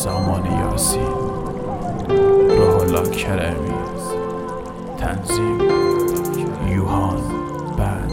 سامان یاسین، روح الله کرمی، تنظیم یوهان بند.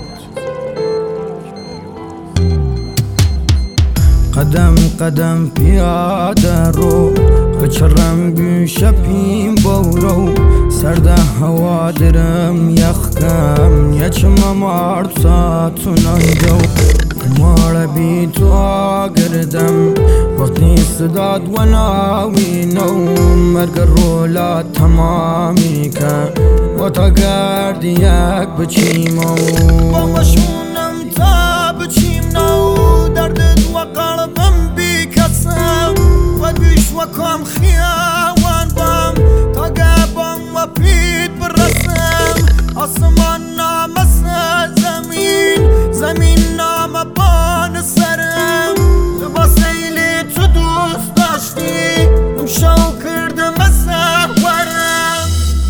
قدم قدم پیاده رو بچرم گوشپیم بورو سرده هوا درم یخکم یچم مارد ساتونان جو مار بی تو آگردم وقتی صداد و ناوینو مرگ رولا تمامی که و تا گرد یک بچیمو بابشونم تا بچیم نو دردت و قلبم بی کسم و بیش و کم خیاوان بام تا گبم و پید برسم آسمان نامس زمین زمین نام بان سرم با سیلی تو دوست داشتی شو کردم سهورم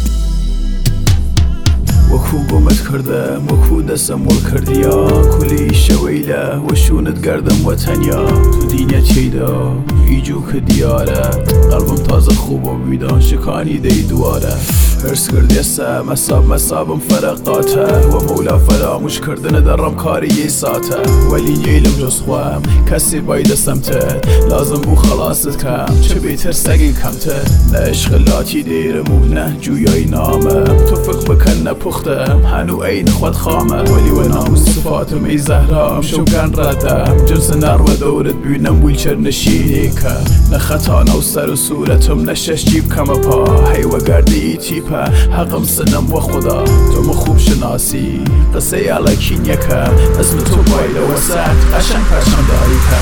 وەکو گۆمەت کردم وەکو دەستم وەڵ کردیا کولی شەوەیلە وەشونت گەردم وە تەنیا تو دینە تێیدا هیچ و کە دیارە قەڵبم تازە خوبە بیدا شکانی دەی دوارە هرس کردی ئێستا مەسابم فەرەقاتە وە مەولا فەراموش کردنە دەڕەم کاری یەی ساتە وەلی نێلم جۆز خوام کەسی بای دەستەمتر لازم بوو خەڵاست کەم چ بێتر سەگی کەمتر نە عشقلاتی دێرم و نە جویای نامم تو فکر بکەن نەپوختم هەنوو ئەین خۆت خامە وەلی وە ناموس سفاتم ئەی زەهرام شەوگان ڕەدەم جرس ناڕوە دەورت بووینەم ویلچەر نشینێکە نە خەتانە و سەر و سوورەتم نە شەشتی بکەمە پا هەیوە گەردەی تیپە حەقم سنم وە خوددا تۆمە خوب شناسی قسەی ئاڵەکینیەکە ئەزم تۆ بای لەوە سەد قەشەنگ پەرچەمداریکە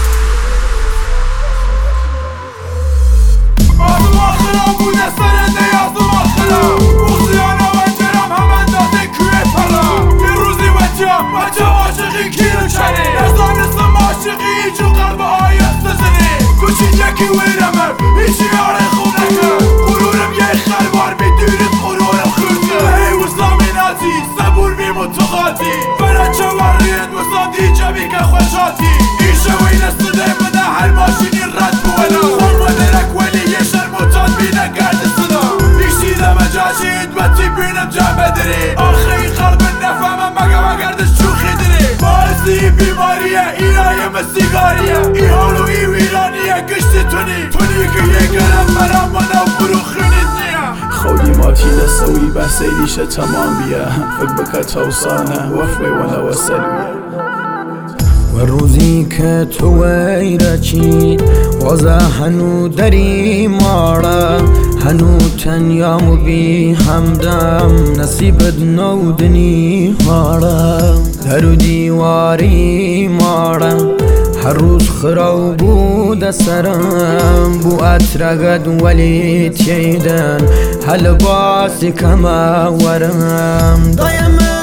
کوچیکی ویرمم هیچی یاره خوب نکن غرورم یه خلوار میدونید غرورم خورده هی وسلامی ناتی صبور میمون تو خاطی برای چه ورید وسادی جبی که خوشاتی ایشه وین استده بده هر ماشینی رد بولا خورم درک ولی یه شرموتان بینه گرد صدا ایشی دمه جاشید بطی بینم جمع داری آخی قلب نفهمم مگه گردش چوخی داری باعثی بیماریه اینایه مسیگاریه ای حالو ای ویرانیه گشتی تونی که یه گرم برام منو برو خونید نیم خودی ماتی لسوی بسیلیش تمام بیا فکر بکە تەوسانە وەفوێ وەنەوە سەلویە و روزی که تو ویرچید وازه هنو دری مارا هنو تنیام و بی همدم نصیبت نودنی هارا درو دیواری مارا هر روز خراو بود سرم بو اترگد ولی تیدن هل باسی کما ورم دایم